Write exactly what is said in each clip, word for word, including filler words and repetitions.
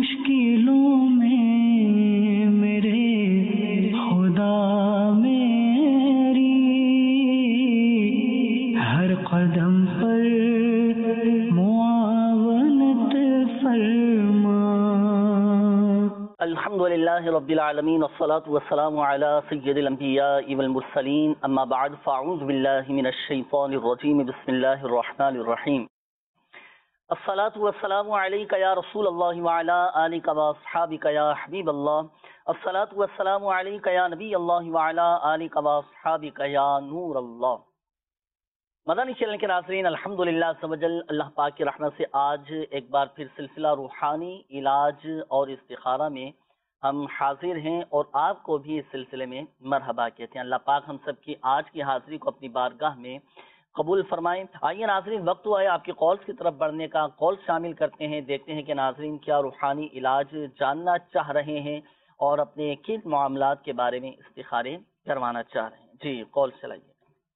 मुश्किलों में मेरे खुदा मेरी हर कदम पर मुआवनत फरमा। अल्हम्दुलिल्लाहि रब्बिल आलमीन वस्सलातु वस्सलामु अला सय्यिदिल अंबियाइ वल मुरसलीन अम्मा बअद फ़अऊज़ु बिल्लाहि मिनश शैतानिर रजीम बिस्मिल्लाहिर रहमानिर रहीम। अस्सलातु वस्सलामु अलैका या रसूलल्लाह व अला आलिका व अस्हाबिका या हबीबल्लाह। अस्सलातु वस्सलामु अलैका या नबीयल्लाह व अला आलिका व अस्हाबिका या नूरल्लाह। मदनी चैनल के नाज़रीन, अल्हम्दुलिल्लाह सवजल अल्लाह पाक की रहमत से आज एक बार फिर सिलसिला रूहानी इलाज और इस्तिखारा में हम हाजिर हैं और आपको भी इस सिलसिले में मरहबा कहते हैं। अल्लाह पाक हम सब की आज की हाजिरी को अपनी बारगाह में कबूल फरमाएं। आइए नाजरीन, वक्त हुआ है आपके कॉल्स की तरफ बढ़ने का। कॉल शामिल करते हैं, देखते हैं कि नाजरीन क्या रूहानी इलाज जानना चाह रहे हैं और अपने किन मामलात के बारे में इस्तिखारे करवाना चाह रहे हैं। जी कॉल चलाइए।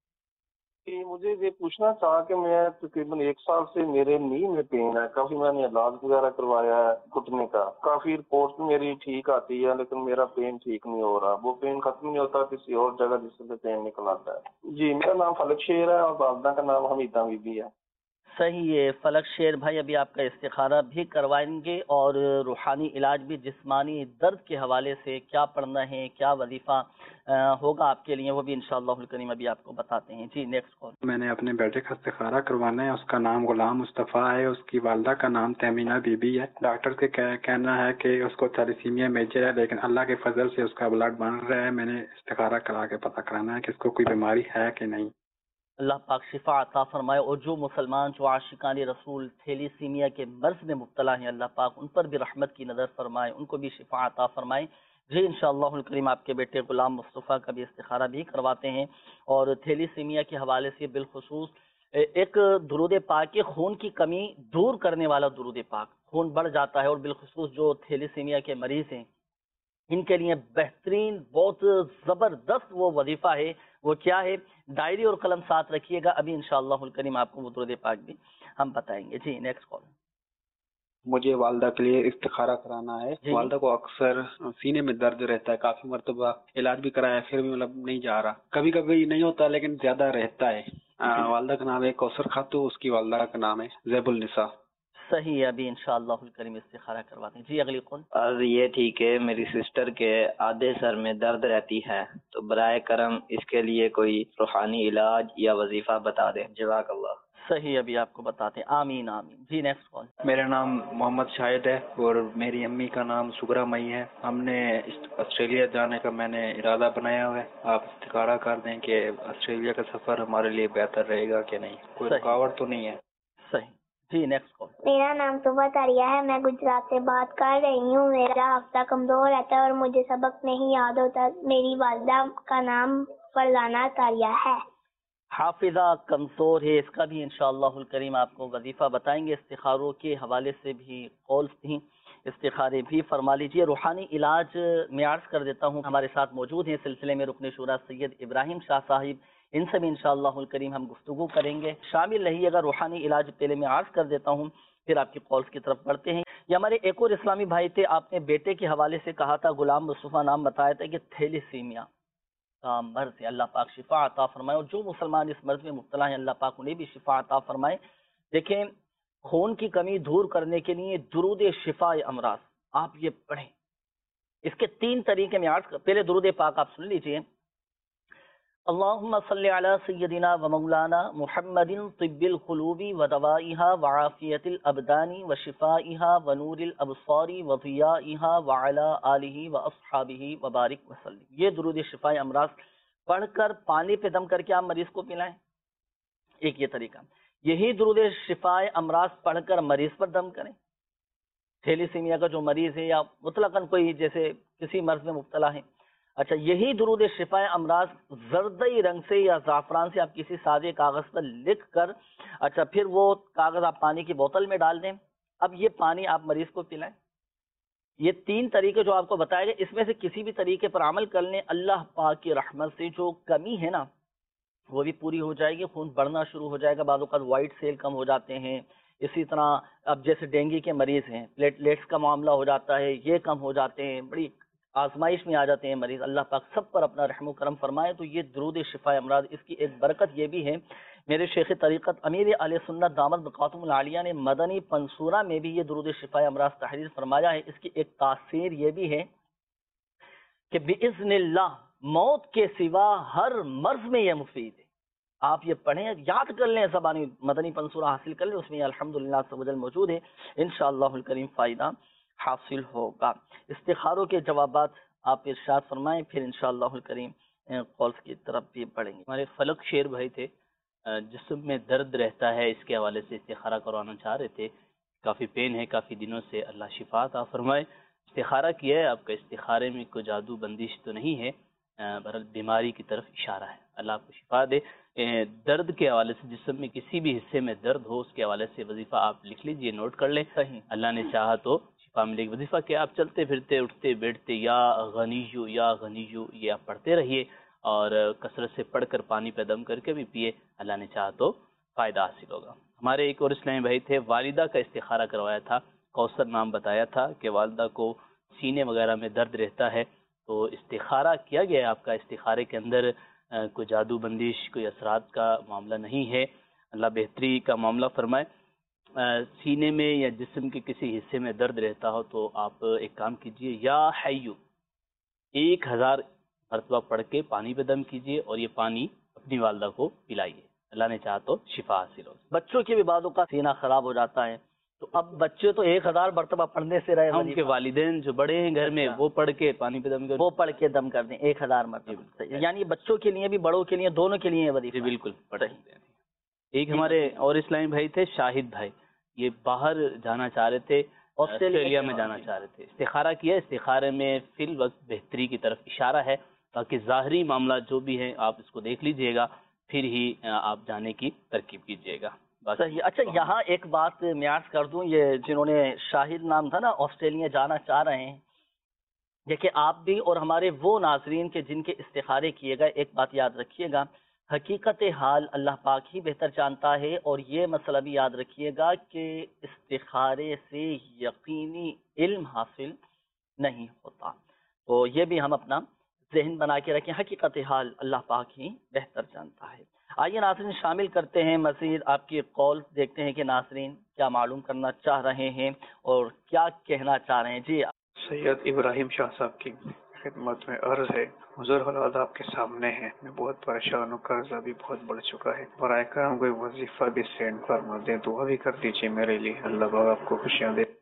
कि मुझे ये पूछना था कि मैं तकरीबन एक साल से मेरे नी में पेन है, काफी मैंने इलाज वगैरह करवाया है घुटने का, काफी रिपोर्ट मेरी ठीक आती है लेकिन मेरा पेन ठीक नहीं हो रहा, वो पेन खत्म नहीं होता, किसी और जगह जिससे पेन निकल आता है। जी मेरा नाम फलक शेर है और वालदा का नाम हमीदा बीबी है। सही है फलक शेर भाई, अभी आपका इस्तिखारा भी करवाएंगे और रूहानी इलाज भी, जिस्मानी दर्द के हवाले से क्या पढ़ना है, क्या वजीफा होगा आपके लिए, वो भी इंशाअल्लाह करीम अभी आपको बताते हैं। जी नेक्स्ट कॉल। मैंने अपने बेटे का इस्तिखारा करवाना है, उसका नाम गुलाम मुस्तफ़ा है, उसकी वालदा का नाम तमीना बीबी है। डॉक्टर के कह, कहना है कि उसको थैलेसीमिया मेजर है लेकिन अल्लाह के फजल से उसका ब्लड बन रहा है। मैंने इस्तिखारा करा के पता कराना है कि इसको कोई बीमारी है कि नहीं। अल्लाह पाक शिफा अता फरमाए और जो मुसलमान जो आशिकान रसूल थैलेसीमिया के मर्ज में मुब्तला हैं, अल्लाह पाक उन पर भी रहमत की नज़र फरमाए, उनको भी शिफा अता फरमाए। जी इंशाअल्लाह करीम आपके बेटे गुलाम मुस्तफ़ा का भी इस्तिखारा भी करवाते हैं और थैलेसीमिया के हवाले से बिलखुसूस एक दुरूद पाक के खून की कमी दूर करने वाला दुरूद पाक, खून बढ़ जाता है और बिलखुसूस जो थैलेसीमिया के मरीज़ हैं इनके लिए बेहतरीन बहुत ज़बरदस्त वो वजीफ़ा है। वो क्या है, डायरी और कलम साथ रखिएगा, अभी इंशाअल्लाह करीम आपको वो दुरूद पाक भी हम बताएंगे। जी नेक्स्ट कॉल। मुझे वालदा के लिए इस्तिखारा कराना है। वालदा को अक्सर सीने में दर्द रहता है, काफी मरतबा इलाज भी कराया फिर भी मतलब नहीं जा रहा, कभी कभी नहीं होता लेकिन ज्यादा रहता है। वालदा का नाम है कौसर खातू, उसकी वालदा का नाम है ज़ैबुल निसा। सही है, अभी इंशाअल्लाह करीम इस्तिखारा करवाते हैं। जी अगली कौन। और ये ठीक है, मेरी सिस्टर के आधे सर में दर्द रहती है, तो बराए करम इसके लिए कोई रूहानी इलाज या वजीफा बता दें। जज़ाकल्लाह। सही, अभी आपको बताते हैं। आमीन आमीन। जी नेक्स्ट कौन। मेरा नाम मोहम्मद शाहिद है और मेरी अम्मी का नाम सुगरा मई है। हमने ऑस्ट्रेलिया जाने का मैंने इरादा बनाया हुआ है, आप इस्तिखारा कर दें कि ऑस्ट्रेलिया का सफर हमारे लिए बेहतर रहेगा कि नहीं, कोई रुकावट तो नहीं है। सही। जी नेक्स्ट कॉल। मेरा नाम सुबह तारिया है, मैं गुजरात से बात कर रही हूँ। मेरा हफ्ता कमजोर रहता है और मुझे सबक नहीं याद होता। मेरी वालदा का नाम फरजाना तारिया है। हाफिजा कमजोर है, इसका भी इंशाअल्लाह करीम आपको वजीफा बताएंगे। इस्तिखारों के हवाले से भी कॉल्स थी, इस्तिखारे भी फरमा लीजिए। रूहानी इलाज में अर्ज कर देता हूँ, हमारे साथ मौजूद हैं सिलसिले में रुकन शूरा सैयद इब्राहिम शाह साहिब, इनसे भी इंशाअल्लाह करीम हम गुफ्तगू करेंगे, शामिल रहिएगा। रूहानी इलाज पहले मैं अर्ज कर देता हूँ, फिर आपकी कॉल्स की तरफ बढ़ते हैं। ये हमारे एक और इस्लामी भाई थे, आपने बेटे के हवाले से कहा था, गुलाम मुस्तफ़ा नाम बताया था कि थैलेसीमिया का मर्ज है, अल्लाह पाक शिफा अता फरमाए और जो मुसलमान इस मर्ज में मुब्तला है अल्लाह पाक उन्हें भी शिफा अता फरमाए। देखें, खून की कमी दूर करने के लिए दुरूद शिफा अमराज आप ये पढ़ें, इसके तीन तरीके में आज पहले दुरूद पाक आप सुन लीजिए। अल्लाहुम्मा सल्ली अला सय्यदिना व मौलाना मुहम्मदिन तिब्बिल कुलूबी व दवाइहा व आफियतिल अबदानी व शिफाइहा व नूरिल अबसारी व ज़ियाइहा व अला आलिही व अस्हाबिही व बारिक व सल्लिम। ये दुरूद शिफा अमराज पढ़कर पानी पे दम करके आप मरीज को पिलाएं, एक ये तरीका। यही दुरूद शिफा अमराज पढ़कर मरीज पर दम करें। थैलेसीमिया का जो मरीज है या मुतलकन कोई जैसे किसी मर्ज में मुब्तला है, अच्छा यही दुरूद शिफा अमराज जर्दई रंग से या ज़ाफ़रान से आप किसी सादे कागज़ पर लिख कर, अच्छा फिर वो कागज़ आप पानी की बोतल में डाल दें। अब ये पानी आप मरीज को पिलाएं। ये तीन तरीके जो आपको बताए गए, इसमें से किसी भी तरीके पर अमल कर लें, अल्लाह पाक की रहमत से जो कमी है ना वो भी पूरी हो जाएगी, खून बढ़ना शुरू हो जाएगा। बाद वाइट सेल कम हो जाते हैं اسی طرح اب جیسے ڈینگی کے مریض ہیں، پلیٹلیٹس کا معاملہ ہو جاتا ہے، یہ کم ہو جاتے ہیں، بڑی آزمائش میں آ جاتے ہیں مریض، اللہ پاک سب پر اپنا رحم و کرم فرمائے۔ تو یہ درود شفا امراض، اس کی ایک برکت یہ بھی ہے، میرے شیخ طریقت امیر اہل سنت دامت بقاتم العالیہ نے مدنی پنصورہ میں بھی یہ درود شفا امراض تحریر فرمایا ہے۔ اس کی ایک تاثیر یہ بھی ہے کہ باذن اللہ موت کے سوا ہر مرض میں یہ مفید ہے۔ آپ یہ پڑھیں، یاد کر لیں، زبانی مدنی پنصورہ حاصل کر لیں، اس میں الحمدللہ سبجل موجود ہے، انشاءاللہ الکریم فائدہ حاصل ہوگا۔ استخاروں کے جوابات آپ ارشاد فرمائیں، پھر انشاءاللہ الکریم قولس کی طرف بھی بڑھیں گے۔ ہمارے فلک شیر بھائی تھے، جسم میں درد رہتا ہے، اس کے حوالے سے استخارہ کروانا چاہ رہے تھے، کافی پین ہے کافی دنوں سے، اللہ شفا عطا فرمائے۔ استخارہ کیا ہے، آپ کا استخارے میں کوئی جادو بندش تو نہیں ہے، بہرحال بیماری کی طرف اشارہ ہے، اللہ آپ کو شفا دے۔ درد کے حوالے سے جسم میں کسی بھی حصے میں درد ہو، اس کے حوالے سے وظیفہ آپ لکھ لیجئے، نوٹ کر لیں، اللہ نے چاہا تو شفا ملے گی۔ وظیفہ کیا، آپ چلتے پھرتے اٹھتے بیٹھتے یا غنیجو یا غنیجو یہ آپ پڑھتے رہیے، اور کثرت سے پڑھ کر پانی پہ دم کر کے بھی پیے، اللہ نے چاہا تو فائدہ حاصل ہوگا۔ ہمارے ایک اور اسلامی بھائی تھے، والدہ کا استخارہ کروایا تھا، کوثر نام بتایا تھا کہ والدہ کو سینے وغیرہ میں درد رہتا ہے، تو استخارہ کیا گیا ہے آپ کا، استخارے کے اندر کوئی جادو بندش کوئی اثرات کا معاملہ نہیں ہے، اللہ بہتری کا معاملہ فرمائے۔ سینے میں یا جسم کے کسی حصے میں درد رہتا ہو تو آپ ایک کام کیجئے، یا حیو ایک ہزار مرتبہ پڑھ کے پانی پہ دم کیجئے، اور یہ پانی اپنی والدہ کو پلائیے، اللہ نے چاہا تو شفا حاصل ہو۔ بچوں کے بھی بعدوں کا سینہ خراب ہو جاتا ہے، تو اب بچے تو ایک ہزار مرتبہ پڑھنے سے رہے، ان کے والدین جو بڑے ہیں گھر میں وہ پڑھ کے پانی پہ دم کر وہ پڑھ کے دم کر دیں ایک ہزار مرتبہ، یعنی بچوں کے لیے بھی بڑوں کے لیے دونوں کے لیے وظیفہ۔ جی بالکل پڑھ سکتے ہیں۔ ایک ہمارے اور اسلامی بھائی تھے شاہد بھائی، یہ باہر جانا چاہ رہے تھے، آسٹریلیا میں جانا چاہ رہے تھے، استخارہ کیا، استخارے میں فی الوقت بہتری کی طرف اشارہ ہے، باقی ظاہری معاملہ جو بھی ہیں آپ اس کو دیکھ لیجئے گا، پھر ہی آپ جانے کی ترکیب کیجئے گا۔ صحیح۔ اچھا یہاں ایک بات میں عرض کر دوں، یہ جنہوں نے شاہد نام تھا نا، آسٹریلیا جانا چاہ رہے ہیں، دیکھیں آپ بھی اور ہمارے وہ ناظرین کے جن کے استخارے کیے گئے، ایک بات یاد رکھیے گا، حقیقت حال اللہ پاک ہی بہتر جانتا ہے، اور یہ مسئلہ بھی یاد رکھیے گا کہ استخارے سے یقینی علم حاصل نہیں ہوتا، تو یہ بھی ہم اپنا ذہن بنا کے رکھیں، حقیقت حال اللہ پاک ہی بہتر جانتا ہے۔ آئیے ناظرین شامل کرتے ہیں مزید آپ کی قول، دیکھتے ہیں کہ ناظرین کیا معلوم کرنا چاہ رہے ہیں اور کیا کہنا چاہ رہے ہیں۔ جی سید ابراہیم شاہ صاحب کی خدمت میں عرض ہے، حضور حضرات آپ کے سامنے ہیں، میں بہت پریشان ہوں، قرضہ بھی بہت بڑھ چکا ہے، برائے کرم کوئی وظیفہ بھی سینڈ فرما دیں، دعا بھی کر دیجیے میرے لیے، اللہ پاک آپ کو خوشیاں دے۔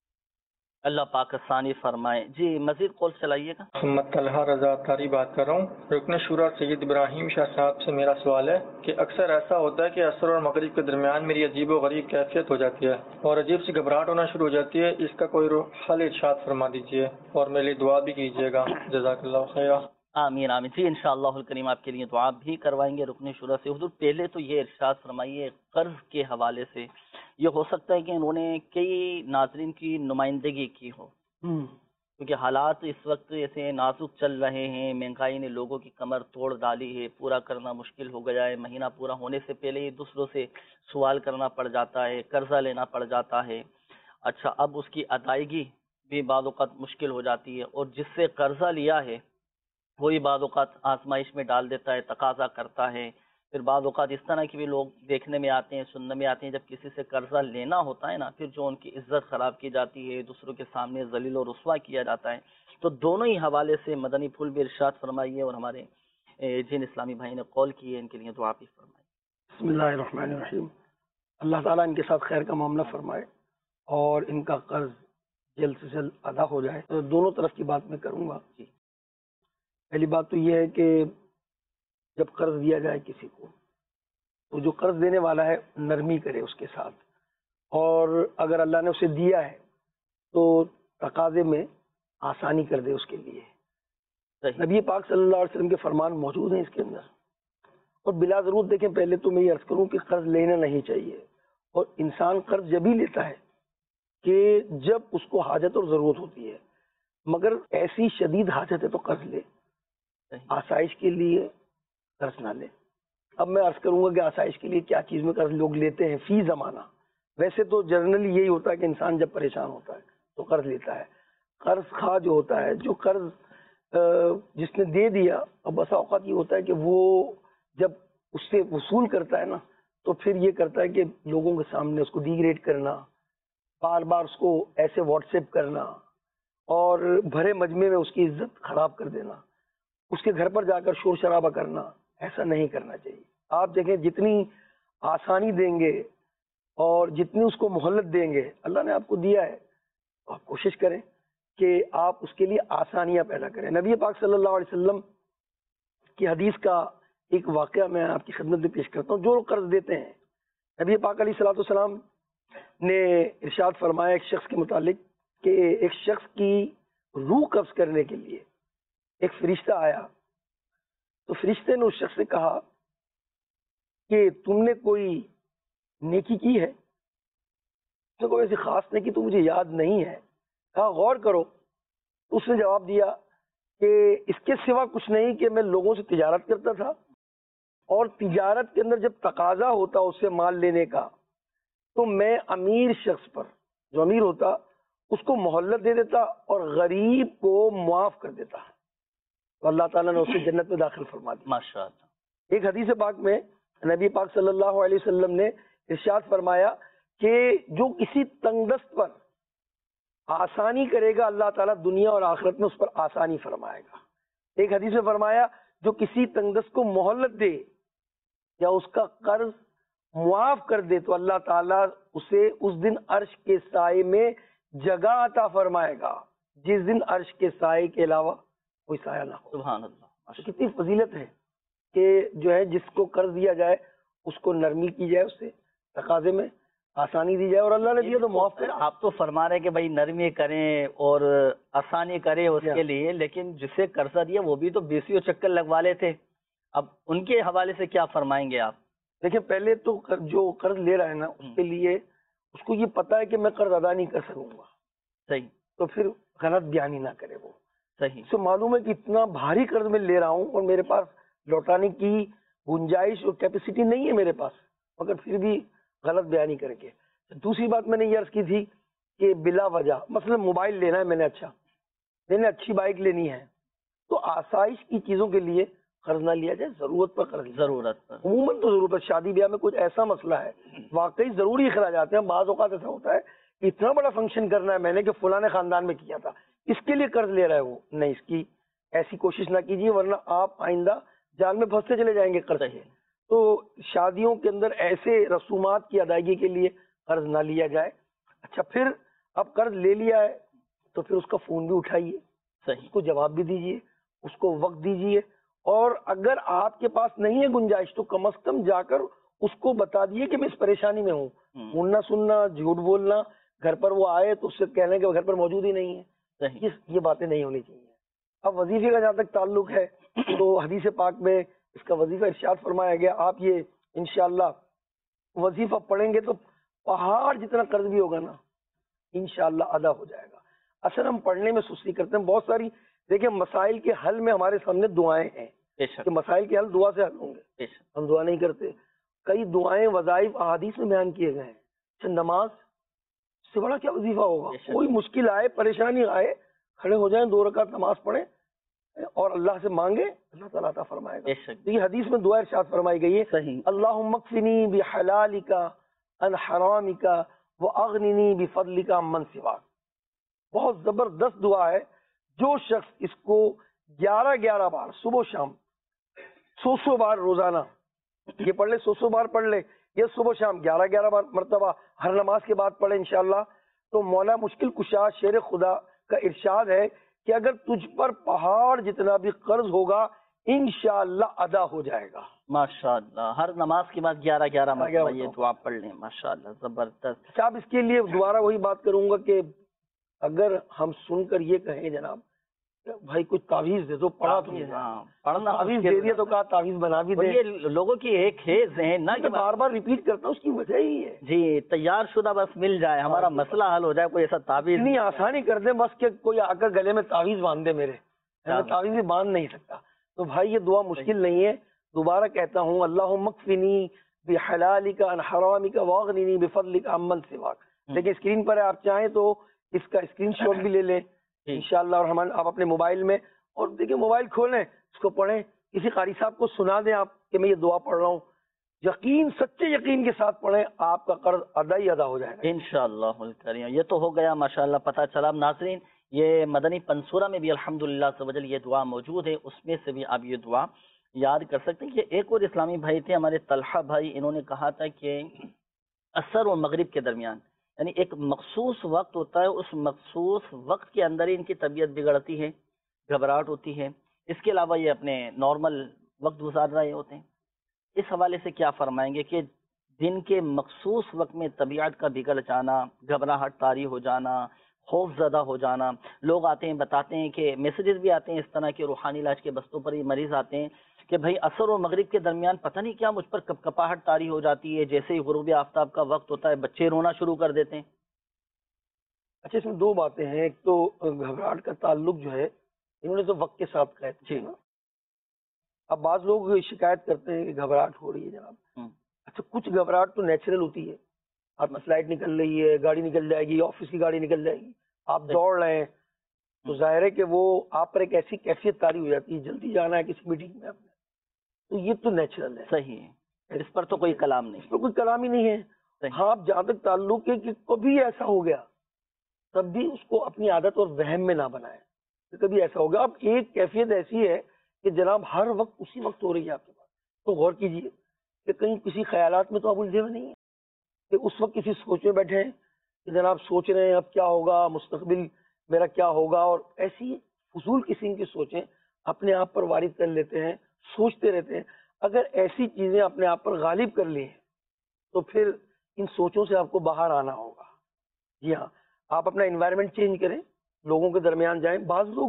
اللہ پاک آسانی فرمائے۔ جی مزید قول چلائیے گا۔ محمد طلحہ رضا تاری بات کر رہا ہوں، رکن شورا سید ابراہیم شاہ صاحب سے میرا سوال ہے کہ اکثر ایسا ہوتا ہے کہ عصر اور مغرب کے درمیان میری عجیب و غریب کیفیت ہو جاتی ہے اور عجیب سی گھبراہٹ ہونا شروع ہو جاتی ہے، اس کا کوئی حل ارشاد فرما دیجیے اور میرے لیے دعا بھی کیجیے گا، جزاک اللہ خیر۔ آمین آمین۔ جی انشاءاللہ الکریم آپ کے لیے دعا بھی کروائیں گے رکن شورا سے۔ حضور پہلے تو یہ ارشاد فرمائیے، قرض کے حوالے سے یہ ہو سکتا ہے کہ انہوں نے کئی ناظرین کی نمائندگی کی ہو، کیونکہ حالات اس وقت ایسے نازک چل رہے ہیں، مہنگائی نے لوگوں کی کمر توڑ ڈالی ہے، پورا کرنا مشکل ہو گیا ہے، مہینہ پورا ہونے سے پہلے ہی دوسروں سے سوال کرنا پڑ جاتا ہے، قرضہ لینا پڑ جاتا ہے۔ اچھا اب اس کی ادائیگی بھی بعض اوقات مشکل ہو جاتی ہے، اور جس سے قرضہ لیا ہے وہی بعض اوقات آزمائش میں ڈال دیتا ہے، تقاضا کرتا ہے۔ پھر بعض اوقات اس طرح کی بھی لوگ دیکھنے میں آتے ہیں، سننے میں آتے ہیں، جب کسی سے قرضہ لینا ہوتا ہے نا، پھر جو ان کی عزت خراب کی جاتی ہے، دوسروں کے سامنے ذلیل و رسوا کیا جاتا ہے۔ تو دونوں ہی حوالے سے مدنی پھول بھی ارشاد فرمائیے، اور ہمارے جن اسلامی بھائی نے قول کی ہے ان کے لیے دعا بھی فرمائیے۔ بسم اللہ الرحمن الرحیم۔ اللہ تعالیٰ ان کے ساتھ خیر کا معاملہ فرمائے اور ان کا قرض جلد سے جلد ادا ہو جائے۔ تو دونوں طرف کی بات میں کروں گا۔ جی پہلی بات تو یہ ہے کہ جب قرض دیا جائے کسی کو تو جو قرض دینے والا ہے نرمی کرے اس کے ساتھ، اور اگر اللہ نے اسے دیا ہے تو تقاضے میں آسانی کر دے اس کے لیے۔ نبی پاک صلی اللہ علیہ وسلم کے فرمان موجود ہیں اس کے اندر، اور بلا ضرورت دیکھیں، پہلے تو میں یہ عرض کروں کہ قرض لینا نہیں چاہیے، اور انسان قرض جب ہی لیتا ہے کہ جب اس کو حاجت اور ضرورت ہوتی ہے، مگر ایسی شدید حاجت ہے تو قرض لے، آسائش کے لیے قرض نہ لے۔ اب میں عرض کروں گا کہ آسائش کے لیے کیا چیز میں قرض لوگ لیتے ہیں فی زمانہ، ویسے تو جنرلی یہی ہوتا ہے کہ انسان جب پریشان ہوتا ہے تو قرض لیتا ہے. قرض خواہ جو ہوتا ہے, جو قرض جس نے دے دیا, اب بسا اوقات یہ ہوتا ہے کہ وہ جب اس سے وصول کرتا ہے نا تو پھر یہ کرتا ہے کہ لوگوں کے سامنے اس کو ڈیگریڈ کرنا, بار بار اس کو ایسے واٹس ایپ کرنا اور بھرے مجمع میں اس کی عزت خراب کر دینا, اس کے گھر پر جا کر شور شرابہ کرنا. ایسا نہیں کرنا چاہیے. آپ دیکھیں جتنی آسانی دیں گے اور جتنی اس کو مہلت دیں گے, اللہ نے آپ کو دیا ہے, آپ کوشش کریں کہ آپ اس کے لیے آسانیاں پیدا کریں. نبی پاک صلی اللہ علیہ وسلم کی حدیث کا ایک واقعہ میں آپ کی خدمت میں پیش کرتا ہوں. جو لوگ قرض دیتے ہیں, نبی پاک علیہ الصلوۃ والسلام نے ارشاد فرمایا ایک شخص کے متعلق کہ ایک شخص کی روح قبض کرنے کے لیے ایک فرشتہ آیا. تو فرشتے نے اس شخص سے کہا کہ تم نے کوئی نیکی کی ہے؟ اس نے کوئی ایسی خاص نیکی تو مجھے یاد نہیں ہے. کہا غور کرو. اس نے جواب دیا کہ اس کے سوا کچھ نہیں کہ میں لوگوں سے تجارت کرتا تھا, اور تجارت کے اندر جب تقاضا ہوتا اس سے مال لینے کا تو میں امیر شخص پر, جو امیر ہوتا, اس کو مہلت دے دیتا اور غریب کو معاف کر دیتا. تو اللہ تعالیٰ نے اسے جنت میں داخل فرما دیا. ماشاء اللہ. ایک حدیث پاک میں نبی پاک صلی اللہ علیہ وسلم نے ارشاد فرمایا کہ جو کسی تنگ دست پر آسانی کرے گا اللہ تعالیٰ دنیا اور آخرت میں اس پر آسانی فرمائے گا. ایک حدیث میں فرمایا جو کسی تنگ دست کو مہلت دے یا اس کا قرض معاف کر دے تو اللہ تعالیٰ اسے اس دن عرش کے سائے میں جگہ عطا فرمائے گا جس دن عرش کے سائے کے علاوہ کوئی سایہ نہ ہو. سبحان اللہ. کتنی فضیلت ہے کہ جو ہے جس کو قرض دیا جائے اس کو نرمی کی جائے, اس سے تقاضے میں آسانی دی جائے, اور اللہ نے دیا تو معاف کرے. آپ تو فرما رہے کہ بھائی نرمی کریں اور آسانی کریں اس کے لیے, لیکن جسے قرضہ دیا وہ بھی تو بیسیوں چکر لگوا لیتے. اب ان کے حوالے سے کیا فرمائیں گے آپ؟ دیکھیں پہلے تو جو قرض لے رہا ہے نا اس کے لیے اس کو یہ پتا ہے کہ میں قرض ادا نہیں کر سکوں گا. صحیح. تو پھر غلط بیانی نہ کرے. وہ صحیح تو معلوم ہے کہ اتنا بھاری قرض میں لے رہا ہوں اور میرے پاس لوٹانے کی گنجائش اور کیپیسٹی نہیں ہے میرے پاس, مگر پھر بھی غلط بیانی کر کے. دوسری بات میں نے یہ عرض کی تھی کہ بلا وجہ مثلا موبائل لینا ہے میں نے, اچھا میں نے اچھی بائک لینی ہے, تو آسائش کی چیزوں کے لیے قرض نہ لیا جائے, ضرورت پر قرض. ضرورت عموماً تو ضرورت, شادی بیاہ میں کچھ ایسا مسئلہ ہے واقعی ضروری اخراجات ہیں. بعض اوقات ایسا ہوتا ہے کہ اتنا بڑا فنکشن کرنا ہے میں نے کہ فلاں خاندان میں کیا تھا, اس کے لیے قرض لے رہا ہے وہ. نہیں, اس کی ایسی کوشش نہ کیجیے ورنہ آپ آئندہ جال میں پھنستے چلے جائیں گے قرض. تو شادیوں کے اندر ایسے رسومات کی ادائیگی کے لیے قرض نہ لیا جائے. اچھا پھر اب قرض لے لیا ہے تو پھر اس کا فون بھی اٹھائیے, صحیح, اس کو جواب بھی دیجیے, اس کو وقت دیجیے, اور اگر آپ کے پاس نہیں ہے گنجائش تو کم از کم جا کر اس کو بتا دیے کہ میں اس پریشانی میں ہوں. سننا سننا جھوٹ بولنا, گھر پر وہ آئے تو اس سے کہنے کہ وہ گھر پر موجود ہی نہیں ہے, یہ باتیں نہیں ہونی چاہیے. اب وظیفے کا جہاں تک تعلق ہے تو حدیث پاک میں اس کا وظیفہ ارشاد فرمایا گیا. آپ یہ انشاءاللہ وظیفہ پڑھیں گے تو پہاڑ جتنا قرض بھی ہوگا نا انشاءاللہ ادا ہو جائے گا. اصل ہم پڑھنے میں سستی کرتے ہیں بہت ساری. دیکھیں مسائل کے حل میں ہمارے سامنے دعائیں ہیں کہ مسائل کے حل دعا سے حل ہوں گے, ہم دعا نہیں کرتے. کئی دعائیں وظائف احادیث میں بیان کیے گئے ہیں. نماز سے بڑا کیا وظیفہ ہوگا؟ کوئی مشکل آئے, پریشانی آئے, کھڑے ہو جائیں, دو رکعت نماز پڑھیں اور اللہ سے مانگے, اللہ تعالیٰ عطا فرمائے گا. یہ حدیث میں دعا ارشاد فرمائی گئی ہے, صحیح, اللہم اکفنی بحلالک عن حرامک واغننی بفضلک عمن سواک. بہت زبردست دعا ہے. جو شخص اس کو گیارہ گیارہ بار صبح و شام سو سو بار روزانہ یہ پڑھ لے, سو سو بار پڑھ لے, یہ صبح و شام گیارہ گیارہ بار مرتبہ ہر نماز کے بعد پڑھے انشاءاللہ, تو مولا مشکل کشا شیر خدا کا ارشاد ہے کہ اگر تجھ پر پہاڑ جتنا بھی قرض ہوگا انشاءاللہ ادا ہو جائے گا. ماشاءاللہ. ہر نماز کے بعد گیارہ گیارہ مرتبہ یہ دعا پڑھ لیں. ماشاءاللہ, زبردست. اچھا اب اس کے لیے دوبارہ وہی بات کروں گا کہ اگر ہم سن کر یہ کہیں جناب بھائی کچھ تعویذ دے دو, پڑھا تو پڑھنا تعویذ دے دیا تو کہا تعویذ بنا بھی دے. یہ لوگوں کی ایک ہے ذہن نا کہ بار بار ریپیٹ کرتا ہوں, اس کی وجہ ہی ہے جی تیار شدہ بس مل جائے, ہمارا مسئلہ حل ہو جائے. کوئی ایسا تعویذ اتنی آسانی کر دیں بس کہ کوئی آ کر گلے میں تعویذ باندھ دے, میرے میں تعویذ بھی باندھ نہیں سکتا. تو بھائی یہ دعا مشکل نہیں ہے. دوبارہ کہتا ہوں, اللہم اکفنی بحلالک عن حرامک واغننی بفضلک عمن سواک. لیکن اسکرین پر ہے، آپ چاہیں تو اس کا اسکرین شاٹ بھی لے لیں انشاءاللہ الرحمن آپ اپنے موبائل میں. اور دیکھیں موبائل کھولیں، اس کو پڑھیں، کسی قاری صاحب کو سنا دیں آپ کہ میں یہ دعا پڑھ رہا ہوں. یقین، سچے یقین کے ساتھ پڑھیں، آپ کا قرض ادا ہی ادا ہو جائے گا انشاءاللہ الکریم. یہ تو ہو گیا ماشاءاللہ پتہ چلا. ناظرین یہ مدنی پنصورہ میں بھی الحمدللہ سبحان یہ دعا موجود ہے، اس میں سے بھی آپ یہ دعا یاد کر سکتے ہیں. کہ ایک اور اسلامی بھائی تھے ہمارے طلحہ بھائی، انہوں نے کہا تھا کہ عصر و مغرب کے درمیان یعنی ایک مخصوص وقت ہوتا ہے، اس مخصوص وقت کے اندر ہی ان کی طبیعت بگڑتی ہے، گھبراہٹ ہوتی ہے. اس کے علاوہ یہ اپنے نارمل وقت گزار رہے ہوتے ہیں. اس حوالے سے کیا فرمائیں گے کہ دن کے مخصوص وقت میں طبیعت کا بگڑ جانا، گھبراہٹ طاری ہو جانا، خوف زدہ ہو جانا؟ لوگ آتے ہیں بتاتے ہیں کہ میسیجز بھی آتے ہیں اس طرح کے روحانی علاج کے بستوں پر یہ مریض آتے ہیں کہ بھائی عصر و مغرب کے درمیان پتہ نہیں کیا مجھ پر کپ کپاہٹ طاری ہو جاتی ہے، جیسے ہی غروب آفتاب کا وقت ہوتا ہے بچے رونا شروع کر دیتے ہیں. اچھا اس میں دو باتیں ہیں. ایک تو گھبراہٹ کا تعلق جو ہے انہوں نے تو وقت کے ساتھ کہا ہے نا. اب بعض لوگ شکایت کرتے ہیں کہ گھبراہٹ ہو رہی ہے جناب. اچھا کچھ گھبراہٹ تو نیچرل ہوتی ہے، آپ کی فلائٹ نکل رہی ہے، گاڑی نکل جائے گی، آفس کی گاڑی نکل جائے گی، آپ دوڑ رہے ہیں تو ظاہر ہے کہ وہ آپ پر ایک ایسی کیفیت طاری ہو جاتی ہے، جلدی جانا ہے کسی میٹنگ میں آپ نے، تو یہ تو نیچرل ہے. صحیح ہے، اس پر تو کوئی کلام نہیں، اس پر کوئی کلام ہی نہیں ہے. ہاں آپ جہاں تک تعلق ہے کہ کبھی ایسا ہو گیا تب بھی اس کو اپنی عادت اور وہم میں نہ بنائیں. کبھی ایسا ہوگا، اب ایک کیفیت ایسی ہے کہ جناب ہر وقت اسی وقت ہو رہی ہے آپ کے پاس، تو غور کیجئے کہ کہیں کسی خیالات میں تو آپ الجھے ہوئے نہیں ہیں کہ اس وقت کسی سوچ میں بیٹھے ہیں کہ جناب سوچ رہے ہیں اب کیا ہوگا، مستقبل میرا کیا ہوگا، اور ایسی فضول قسم کی سوچیں اپنے آپ پر وارد کر لیتے ہیں، سوچتے رہتے ہیں. اگر ایسی چیزیں اپنے آپ پر غالب کر لی ہیں تو پھر ان سوچوں سے آپ کو باہر آنا ہوگا. جی ہاں، آپ اپنا انوائرمنٹ چینج کریں، لوگوں کے درمیان جائیں. بعض لوگ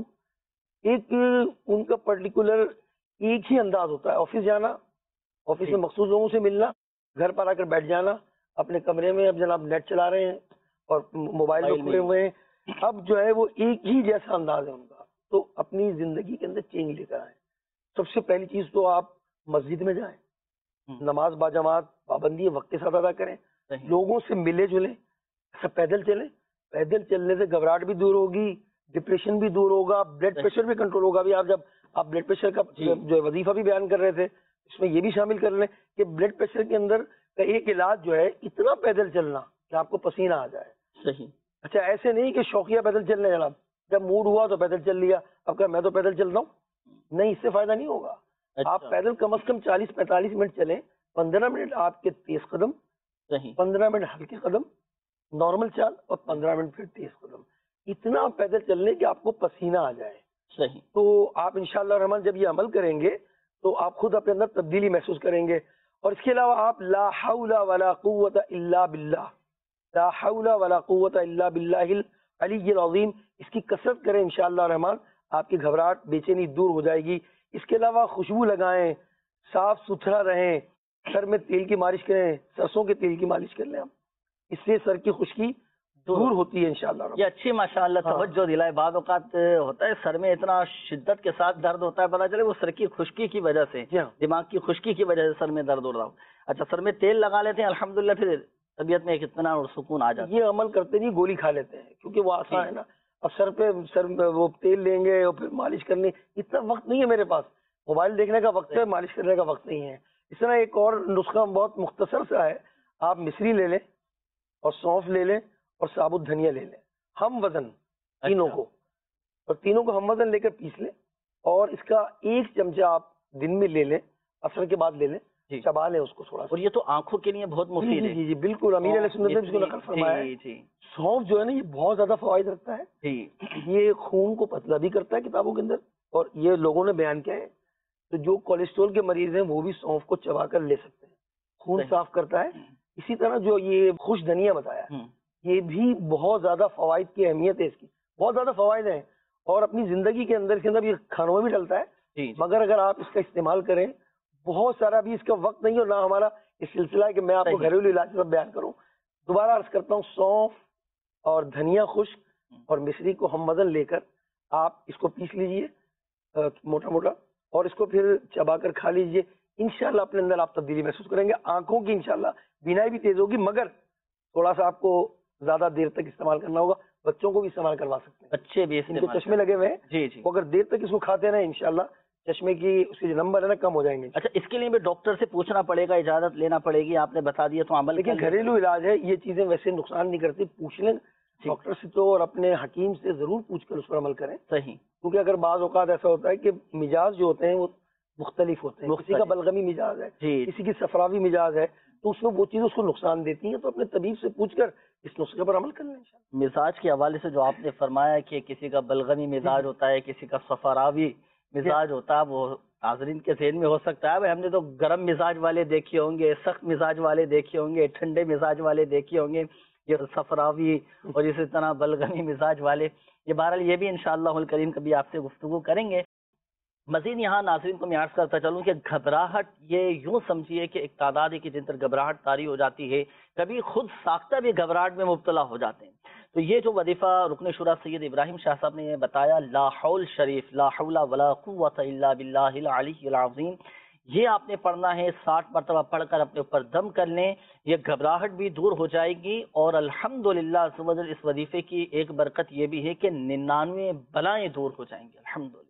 ایک ان کا پرٹیکولر ایک ہی انداز ہوتا ہے، آفس جانا، آفس میں مخصوص لوگوں سے ملنا، گھر پر آ کر بیٹھ جانا اپنے کمرے میں، اب جناب نیٹ چلا رہے ہیں اور موبائل میں کھلے ہوئے ہیں. اب جو ہے وہ ایک ہی جیسا انداز ہے ان کا. تو اپنی زندگی کے اندر چینج لے کر آئیں. سب سے پہلی چیز تو آپ مسجد میں جائیں، نماز باجماعت پابندی وقت کے ساتھ ادا کریں، لوگوں سے ملے جلیں. ایسا پیدل چلیں، پیدل چلنے سے گھبراہٹ بھی دور ہوگی، ڈپریشن بھی دور ہوگا، بلڈ پریشر بھی کنٹرول ہوگا. ابھی آپ جب آپ بلڈ پریشر کا جو وظیفہ بھی بیان کر رہے تھے اس میں یہ بھی شامل کر لیں کہ بلڈ پریشر کے اندر کا ایک علاج جو ہے اتنا پیدل چلنا کہ آپ کو پسینہ آ جائے. صحیح. اچھا ایسے نہیں کہ شوقیہ پیدل چلنے جناب، جب موڈ ہوا تو پیدل چل لیا، اب کہ میں تو پیدل چل رہا ہوں، نہیں، اس سے فائدہ نہیں ہوگا. آپ پیدل کم از کم چالیس پینتالیس منٹ چلیں. پندرہ منٹ آپ کے تیز قدم، پندرہ منٹ ہلکے قدم نارمل چال، اور پندرہ منٹ پھر تیز قدم. اتنا پیدل چلنے کہ آپ کو پسینہ آ جائے. صحیح. تو آپ انشاءاللہ الرحمن جب یہ عمل کریں گے تو آپ خود اپنے اندر تبدیلی محسوس کریں گے. اور اس کے علاوہ آپ لا حول ولا قوت الا باللہ، لا حول ولا قوت الا باللہ العلی العظیم، اس کی کثرت کریں انشاءاللہ الرحمن، آپ کی گھبراہٹ بے چینی دور ہو جائے گی. اس کے علاوہ خوشبو لگائیں، صاف ستھرا رہیں، سر میں تیل کی مالش کریں، سرسوں کے تیل کی مالش کر لیں آپ، اس سے سر کی خشکی دور ہوتی ہے انشاءاللہ. یہ اچھی ماشاءاللہ توجہ دلائے. بعض اوقات ہوتا ہے سر میں اتنا شدت کے ساتھ درد ہوتا ہے، پتا چلے وہ سر کی خشکی کی وجہ سے، دماغ کی خشکی کی وجہ سے سر میں درد ہو رہا ہو. اچھا سر میں تیل لگا لیتے ہیں الحمدللہ، پھر طبیعت میں ایک اطمینان اور سکون آ جاتا ہے. یہ عمل کرتے نہیں، گولی کھا لیتے ہیں کیونکہ وہ آسان ہے نا. اب سر پہ سر وہ تیل لیں گے اور پھر مالش کرنی، اتنا وقت نہیں ہے میرے پاس، موبائل دیکھنے کا وقت ہے، مالش کرنے کا وقت نہیں ہے. اس طرح ایک اور نسخہ بہت مختصر سا ہے، آپ مصری لے لیں اور سونف لے لیں اور ثابت دھنیا لے لیں، ہم وزن تینوں کو، اور تینوں کو ہم وزن لے کر پیس لیں، اور اس کا ایک چمچہ آپ دن میں لے لیں، عصر کے بعد لے لیں، چبا لیں اس کو تھوڑا سا. اور یہ تو آنکھوں کے لیے بہت مفید ہے. جی جی بالکل، امیر علیہ سنت نے اس کو نقل فرمایا ہے. سونف جو ہے نا یہ بہت زیادہ فوائد رکھتا ہے، یہ خون کو پتلا بھی کرتا ہے کتابوں کے اندر، اور یہ لوگوں نے بیان کیا ہے. تو جو کولیسٹرول کے مریض ہیں وہ بھی سونف کو چبا کر لے سکتے ہیں، خون صاف کرتا ہے. اسی طرح جو یہ خوش دھنیا بتایا یہ بھی بہت زیادہ فوائد کی اہمیت ہے، اس کی بہت زیادہ فوائد ہیں، اور اپنی زندگی کے اندر کے اندر یہ کھانوں میں بھی ڈلتا ہے، مگر اگر آپ اس کا استعمال کریں، بہت سارا بھی اس کا وقت نہیں اور نہ ہمارا اس سلسلہ ہے کہ میں آپ کو گھریلو علاج سب بیان کروں. دوبارہ عرض کرتا ہوں، سونف اور دھنیا خشک اور مصری کو ہم وزن لے کر آپ اس کو پیس لیجئے موٹا موٹا، اور اس کو پھر چبا کر کھا لیجئے. انشاءاللہ اپنے اندر آپ تبدیلی محسوس کریں گے. آنکھوں کی انشاءاللہ بینائی بھی تیز ہوگی, مگر تھوڑا سا آپ کو زیادہ دیر تک استعمال کرنا ہوگا. بچوں کو بھی استعمال کروا سکتے ہیں, بچے بھی ان کے چشمے لگے ہوئے ہیں, جی جی, وہ اگر دیر تک اس کو کھاتے رہیں انشاءاللہ چشمے کی اس کے جو نمبر ہے نا کم ہو جائیں گے. اچھا اس کے لیے بھی ڈاکٹر سے پوچھنا پڑے گا, اجازت لینا پڑے گی, آپ نے بتا دیا تو عمل. لیکن گھریلو علاج ہے, یہ چیزیں ویسے نقصان نہیں کرتی, پوچھ لیں ڈاکٹر سے تو, اور اپنے حکیم سے ضرور پوچھ کر اس پر عمل کریں. صحیح, کیونکہ اگر بعض اوقات ایسا ہوتا ہے کہ مزاج جو ہوتے ہیں وہ مختلف ہوتے ہیں, کسی کا بلغمی مزاج ہے, کسی کی صفراوی مزاج ہے, تو اس میں وہ چیز اس کو نقصان دیتی ہیں, تو اپنے طبیب سے پوچھ کر اس نسخے پر عمل کر لیں. مزاج کے حوالے سے جو آپ نے فرمایا کہ کسی کا بلغمی مزاج ہوتا ہے, کسی کا صفراوی مزاج ہوتا ہے, وہ ناظرین کے ذہن میں ہو سکتا ہے ہم نے تو گرم مزاج والے دیکھے ہوں گے, سخت مزاج والے دیکھے ہوں گے, ٹھنڈے مزاج والے دیکھے ہوں گے, یہ صفراوی اور اسی طرح بلغمی مزاج والے. یہ بہرحال یہ بھی انشاءاللہ الکریم کبھی آپ سے گفتگو کریں گے. مزید یہاں ناظرین کو میں عرض کرتا چلوں کہ گھبراہٹ یہ یوں سمجھیے کہ ایک تعداد ہے کہ جن پر گھبراہٹ طاری ہو جاتی ہے, کبھی خود ساختہ بھی گھبراہٹ میں مبتلا ہو جاتے ہیں. تو یہ جو وظیفہ رکن شورا سید ابراہیم شاہ صاحب نے بتایا, لا حول شریف, لا حول ولا قوت الا باللہ العلی العظیم, یہ آپ نے پڑھنا ہے. ساٹھ مرتبہ پڑھ کر اپنے اوپر دم کر لیں, یہ گھبراہٹ بھی دور ہو جائے گی. اور الحمدللہ عز و جل اس وظیفے کی ایک برکت یہ بھی ہے کہ ننانوے بلائیں دور ہو جائیں گی الحمدللہ.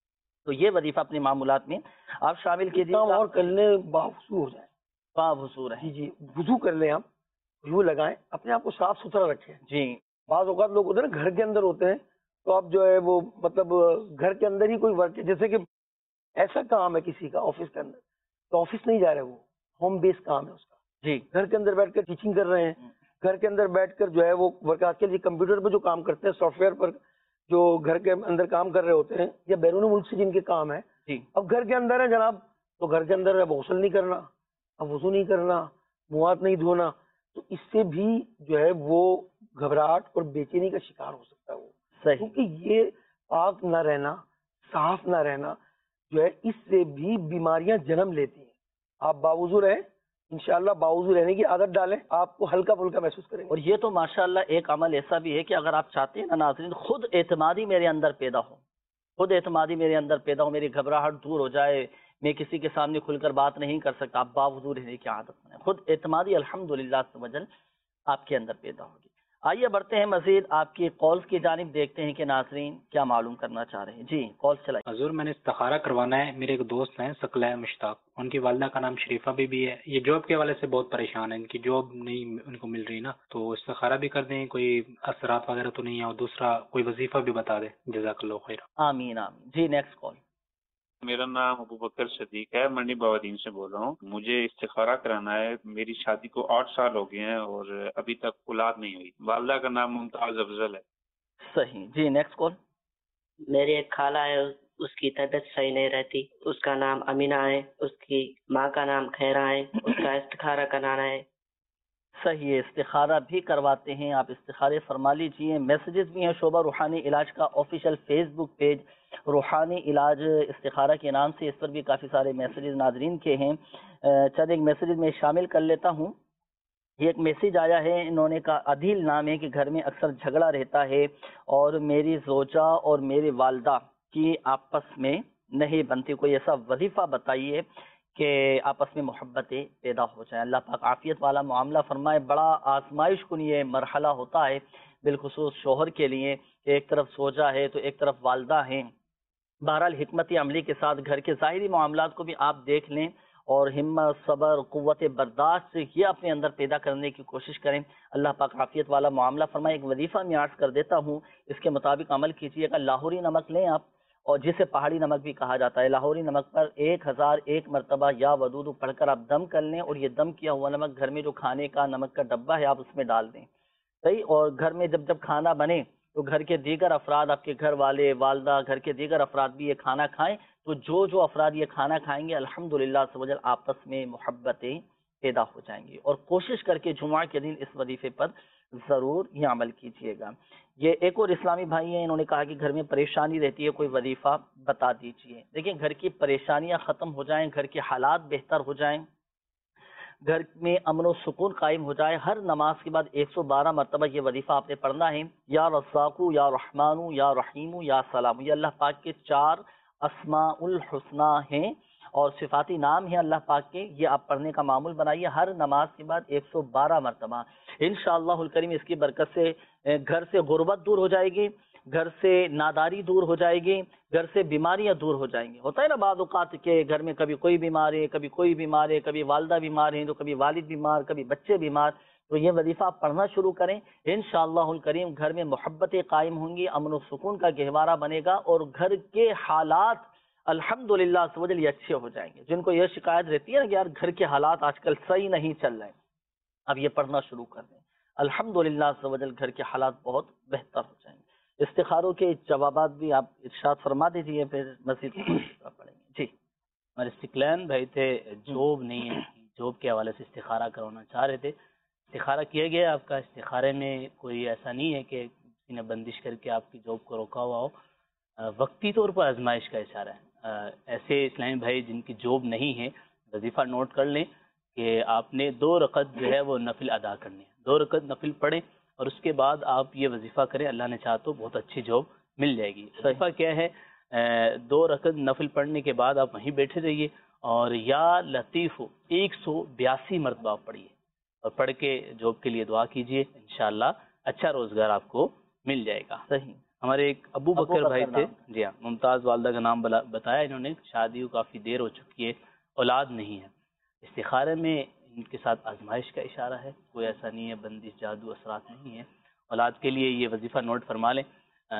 تو یہ وظیفہ اپنے معمولات میں آپ شامل کیجیے. اور کر لیں باوضو ہو جائے, باوضو رہیں. جی جی, وضو کر لیں, آپ وضو لگائیں, اپنے آپ کو صاف ستھرا رکھیں. جی, بعض اوقات لوگ ہوتے ہیں نا گھر کے اندر ہوتے ہیں, تو آپ جو ہے وہ مطلب گھر کے اندر ہی کوئی ورک ہے, جیسے کہ ایسا کام ہے کسی کا آفس کے اندر, تو آفس نہیں جا رہے, وہ ہوم بیس کام ہے اس کا. جی, گھر کے اندر بیٹھ کر ٹیچنگ کر رہے ہیں, گھر کے اندر بیٹھ کر جو ہے وہ ورک, آج کل یہ کمپیوٹر پہ جو کام کرتے ہیں, سافٹ ویئر پر جو گھر کے اندر کام کر رہے ہوتے ہیں, یا بیرون ملک سے جن کے کام ہے, اب گھر کے اندر ہے جناب, تو گھر کے اندر اب غسل نہیں کرنا, اب وضو نہیں کرنا, منہ ہاتھ نہیں دھونا, تو اس سے بھی جو ہے وہ گھبراہٹ اور بے چینی کا شکار ہو سکتا ہے وہ. کیونکہ یہ پاک نہ رہنا, صاف نہ رہنا جو ہے, اس سے بھی بیماریاں جنم لیتی ہیں. آپ باوضو رہیں, انشاءاللہ باوضو رہنے کی عادت ڈالیں, آپ کو ہلکا پھلکا محسوس کریں گے. اور یہ تو ماشاءاللہ ایک عمل ایسا بھی ہے کہ اگر آپ چاہتے ہیں نا ناظرین, خود اعتمادی میرے اندر پیدا ہو, خود اعتمادی میرے اندر پیدا ہو, میری گھبراہٹ دور ہو جائے, میں کسی کے سامنے کھل کر بات نہیں کر سکتا, آپ باوضو رہنے کی عادت بنائیں, خود اعتمادی الحمدللہ عز و جل آپ کے اندر پیدا ہوگی. آئیے بڑھتے ہیں مزید آپ کی کالز کی جانب, دیکھتے ہیں کہ ناظرین کیا معلوم کرنا چاہ رہے ہیں. جی کالز چلائیں. حضور میں نے استخارہ کروانا ہے, میرے ایک دوست ہیں ثقلہ مشتاق, ان کی والدہ کا نام شریفہ بی بی ہے, یہ جاب کے حوالے سے بہت پریشان ہیں, ان کی جاب نہیں ان کو مل رہی نا, تو استخارہ بھی کر دیں, کوئی اثرات وغیرہ تو نہیں ہے, اور دوسرا کوئی وظیفہ بھی بتا دیں, جزاک اللہ خیر. آمین آمین. جی نیکسٹ کال. میرا نام ابو بکر صدیق ہے, منڈی بابادین سے بول رہا ہوں. مجھے استخارہ کرانا ہے, میری شادی کو آٹھ سال ہو گئے ہیں اور ابھی تک اولاد نہیں ہوئی. والدہ کا نام ممتاز افضل ہے. صحیح. جی نیکسٹ کال. میری ایک خالہ ہے, اس کی طبیعت صحیح نہیں رہتی, اس کا نام امینہ ہے, اس کی ماں کا نام خیرہ ہے, اس کا استخارہ کرانا ہے. صحیح ہے, استخارہ بھی کرواتے ہیں آپ, استخارے فرما لیجیے. میسیجز بھی ہیں, شعبہ روحانی علاج کا آفیشیل فیس بک پیج روحانی علاج استخارہ کے نام سے, اس پر بھی کافی سارے میسیجز ناظرین کے ہیں. چند ایک میسیجز میں شامل کر لیتا ہوں. یہ ایک میسیج آیا ہے, انہوں نے کہا عدیل نام ہے کہ گھر میں اکثر جھگڑا رہتا ہے اور میری زوجہ اور میری والدہ کی آپس میں نہیں بنتی, کوئی ایسا وظیفہ بتائیے کہ آپس میں محبتیں پیدا ہو جائیں. اللہ پاک عافیت والا معاملہ فرمائے. بڑا آزمائش کن یہ مرحلہ ہوتا ہے بالخصوص شوہر کے لیے, کہ ایک طرف زوجہ ہے تو ایک طرف والدہ ہیں. بہرحال حکمت عملی کے ساتھ گھر کے ظاہری معاملات کو بھی آپ دیکھ لیں, اور ہمت, صبر, قوت برداشت سے یہ اپنے اندر پیدا کرنے کی کوشش کریں. اللہ پاک عافیت والا معاملہ فرمائے. ایک وظیفہ میں عرض کر دیتا ہوں, اس کے مطابق عمل کیجیے گا. لاہوری نمک لیں آپ, اور جسے پہاڑی نمک بھی کہا جاتا ہے, لاہوری نمک پر ایک ہزار ایک مرتبہ یا ودود پڑھ کر آپ دم کر لیں, اور یہ دم کیا ہوا نمک گھر میں جو کھانے کا نمک کا ڈبہ ہے آپ اس میں ڈال دیں. صحیح. اور گھر میں جب جب کھانا بنے تو گھر کے دیگر افراد, آپ کے گھر والے, والدہ, گھر کے دیگر افراد بھی یہ کھانا کھائیں, تو جو جو افراد یہ کھانا کھائیں گے الحمدللہ عز و جل آپس میں محبتیں پیدا ہو جائیں گی. اور کوشش کر کے جمعہ کے دن اس وظیفے پر ضرور یہ عمل کیجیے گا. یہ ایک اور اسلامی بھائی ہیں, انہوں نے کہا کہ گھر میں پریشانی رہتی ہے, کوئی وظیفہ بتا دیجیے. دیکھیں, گھر کی پریشانیاں ختم ہو جائیں, گھر کے حالات بہتر ہو جائیں, گھر میں امن و سکون قائم ہو جائے, ہر نماز کے بعد ایک سو بارہ مرتبہ یہ وظیفہ آپ نے پڑھنا ہے. یا رزاقو, یا رحمانو, یا رحیمو, یا سلامو. یہ اللہ پاک کے چار اسماء الحسنہ ہیں, اور صفاتی نام ہیں اللہ پاک کے، یہ آپ پڑھنے کا معمول بنائیے ہر نماز کے بعد ایک سو بارہ مرتبہ. انشاءاللہ الکریم اس کی برکت سے گھر سے غربت دور ہو جائے گی، گھر سے ناداری دور ہو جائے گی، گھر سے بیماریاں دور ہو جائیں گی. ہوتا ہے نا بعض اوقات کے گھر میں کبھی کوئی بیمار ہے، کبھی کوئی بیمار ہے، کبھی والدہ بیمار ہیں تو کبھی والد بیمار، کبھی بچے بیمار. تو یہ وظیفہ آپ پڑھنا شروع کریں، انشاءاللہ الکریم گھر میں محبتیں قائم ہوں گی، امن و سکون کا گہوارہ بنے گا، اور گھر کے حالات الحمدللہ سمجھ لیے اچھے ہو جائیں گے. جن کو یہ شکایت رہتی ہے نا کہ یار گھر کے حالات آج کل صحیح نہیں چل رہے، اب یہ پڑھنا شروع کر دیں، الحمدللہ سمجھ گھر کے حالات بہت بہتر ہو جائیں گے. استخاروں کے جوابات بھی آپ ارشاد فرما دیجیے، پھر مزید پڑھیں گے. جی اور استقلال بھائی تھے، جوب نہیں ہے، جوب کے حوالے سے استخارہ کروانا چاہ رہے تھے. استخارہ کیا گیا آپ کا، استخارے میں کوئی ایسا نہیں ہے کہ کسی نے بندش کر کے آپ کی جاب کو روکا ہوا ہو، وقتی طور پر آزمائش کا اشارہ ہے. ایسے اسلامی بھائی جن کی جاب نہیں ہے وظیفہ نوٹ کر لیں کہ آپ نے دو رکعت جو ہے وہ نفل ادا کرنے ہیں، دو رکعت نفل پڑھیں اور اس کے بعد آپ یہ وظیفہ کریں، اللہ نے چاہا تو بہت اچھی جاب مل جائے گی. وظیفہ کیا ہے، دو رکعت نفل پڑھنے کے بعد آپ وہیں بیٹھے رہیے اور یا لطیف ایک سو بیاسی مرتبہ پڑھیے اور پڑھ کے جاب کے لیے دعا کیجیے، انشاءاللہ اچھا روزگار آپ کو مل جائے گا. صحیح. ہمارے ایک ابو بکر بھائی تھے، جی ہاں، ممتاز والدہ کا نام بتایا انہوں نے، شادی کو کافی دیر ہو چکی ہے، اولاد نہیں ہے. استخارے میں ان کے ساتھ آزمائش کا اشارہ ہے، کوئی ایسا نہیں ہے بندش جادو اثرات نہیں ہے. اولاد کے لیے یہ وظیفہ نوٹ فرما لیں،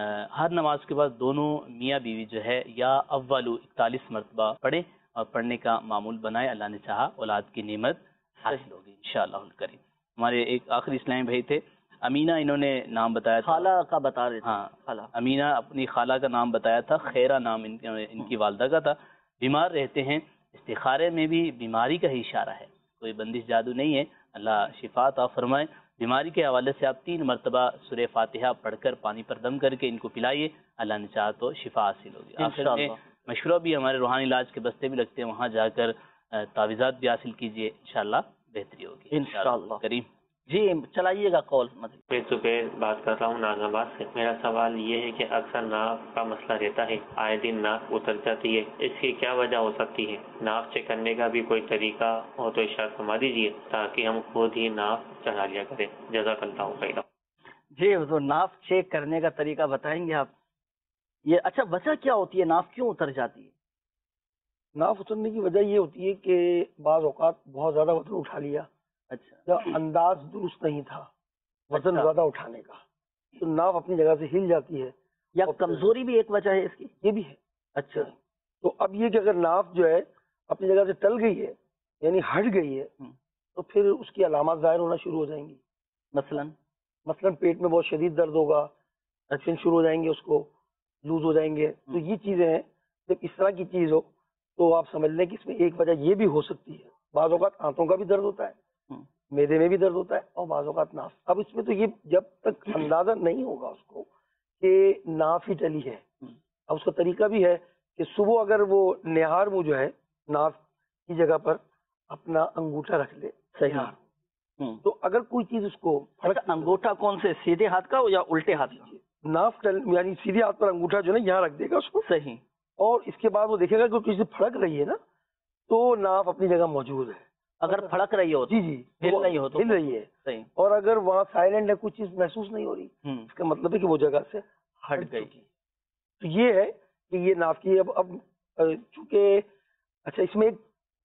ہر نماز کے بعد دونوں میاں بیوی جو ہے یا اول اکتالیس مرتبہ پڑھیں اور پڑھنے کا معمول بنائے، اللہ نے چاہا اولاد کی نعمت حاصل ہوگی انشاءاللہ الکریم. ہمارے ایک آخری اسلامی بھائی تھے، امینہ انہوں نے نام بتایا تھا، خالہ کا بتا رہے تھے. ہاں خالہ امینہ اپنی خالہ کا نام بتایا تھا، خیرہ نام ان ان کی والدہ کا تھا. بیمار رہتے ہیں، استخارے میں بھی بیماری کا ہی اشارہ ہے، کوئی بندش جادو نہیں ہے، اللہ شفا عطا فرمائے. بیماری کے حوالے سے آپ تین مرتبہ سورہ فاتحہ پڑھ کر پانی پر دم کر کے ان کو پلائیے، اللہ نے چاہا تو شفا حاصل ہوگی. آخر میں مشورہ بھی ہمارے روحانی علاج کے بستے بھی لگتے ہیں، وہاں جا کر تعویذات بھی حاصل کیجیے، انشاءاللہ بہتری ہوگی انشاءاللہ کریم. جی چلائیے گا کال. میں زبیر بات کر رہا ہوں ناز آباد سے. میرا سوال یہ ہے کہ اکثر ناف کا مسئلہ رہتا ہے، آئے دن ناف اتر جاتی ہے، اس کی کیا وجہ ہو سکتی ہے؟ ناف چیک کرنے کا بھی کوئی طریقہ ہو تو ارشاد فرما دیجیے تاکہ ہم خود ہی ناف چڑھا لیا کریں. جزاک اللہ خیر. جی تو ناف چیک کرنے کا طریقہ بتائیں گے آپ؟ یہ اچھا وجہ کیا ہوتی ہے، ناف کیوں اتر جاتی ہے؟ ناف اترنے کی وجہ یہ ہوتی ہے کہ بعض اوقات بہت زیادہ وزن اٹھا لیا، اچھا یا انداز درست نہیں تھا وزن اچھا. زیادہ اٹھانے کا، تو ناف اپنی جگہ سے ہل جاتی ہے. یا کمزوری بھی ایک وجہ ہے اس کی؟ یہ بھی ہے. اچھا. تو اب یہ کہ اگر ناف جو ہے اپنی جگہ سے ٹل گئی ہے یعنی ہٹ گئی ہے تو پھر اس کی علامات ظاہر ہونا شروع ہو جائیں گی. مثلا مثلا پیٹ میں بہت شدید درد ہوگا، ایکشن شروع ہو جائیں گے، اس کو لوز ہو جائیں گے. تو یہ چیزیں ہیں، جب اس طرح کی چیز ہو تو آپ سمجھ لیں کہ اس میں ایک وجہ یہ بھی ہو سکتی ہے. بعض اوقات آنتوں کا بھی درد ہوتا ہے، میدے میں بھی درد ہوتا ہے، اور بعض اوقات ناف. اب اس میں تو یہ جب تک اندازہ نہیں ہوگا اس کو کہ ناف ہی ٹلی ہے. اب اس کا طریقہ بھی ہے کہ صبح اگر وہ نہار منہ جو ہے ناف کی جگہ پر اپنا انگوٹھا رکھ لے. صحیح. تو اگر کوئی چیز اس کو انگوٹھا کون سے، سیدھے ہاتھ کا یا الٹے ہاتھ کا؟ ناف ٹل یعنی سیدھے ہاتھ پر انگوٹھا جو ہے یہاں رکھ دے گا اس کو. صحیح. اور اس کے بعد وہ دیکھے گا کہ کسی پھڑک رہی ہے نا تو ناف اپنی جگہ موجود ہے. اگر پھڑک رہی ہو جی جی ہل نہیں ہو تو ہل رہی ہے. صحیح. اور اگر وہاں سائلنٹ ہے، کچھ چیز محسوس نہیں ہو رہی، اس کا مطلب ہے کہ وہ جگہ سے ہٹ گئی. تو یہ ہے کہ یہ ناف کی اب اب چونکہ اچھا اس میں ایک